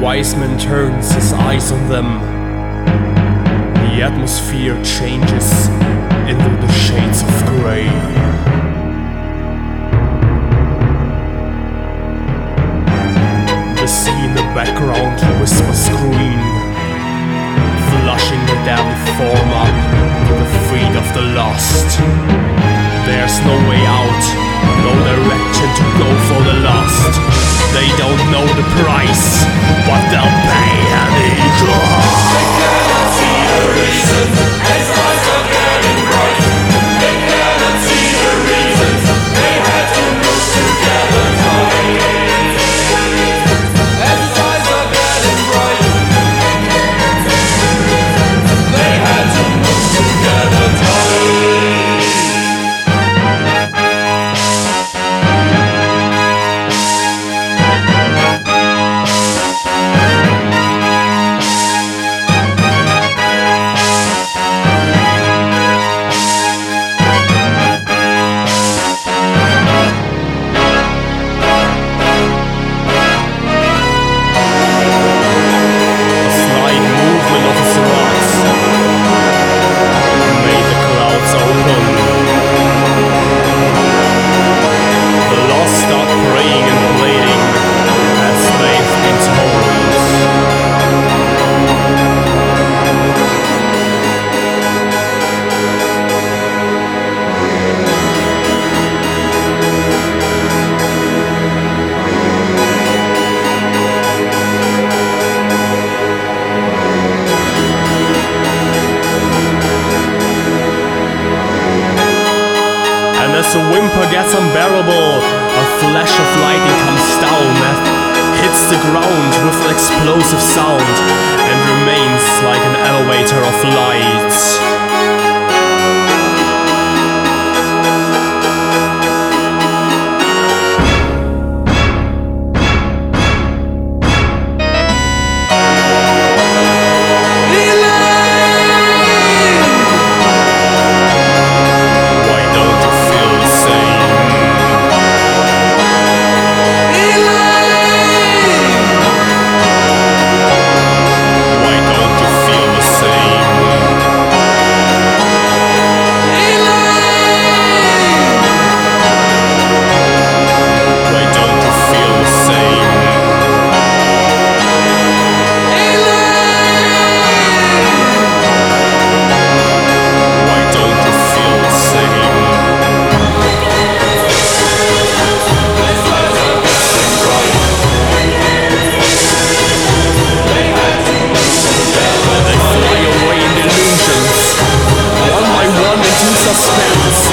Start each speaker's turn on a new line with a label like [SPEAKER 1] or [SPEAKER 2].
[SPEAKER 1] wise man turns his eyes on them. The atmosphere changes into the shades of grey. The sea in the background whispers green, flushing the deadly form up to the feet of the lost. There's no way out, no direction to go for the lost. They don't know the price, but they'll pay any cost.
[SPEAKER 2] They cannot see the reasons as lights are getting bright. They cannot see the reasons they had to move together tight. As lights are getting bright, they had to move together tight.
[SPEAKER 1] As the whimper gets unbearable, a flash of lightning comes down and hits the ground with an explosive sound and remains like an elevator of light. Suspense.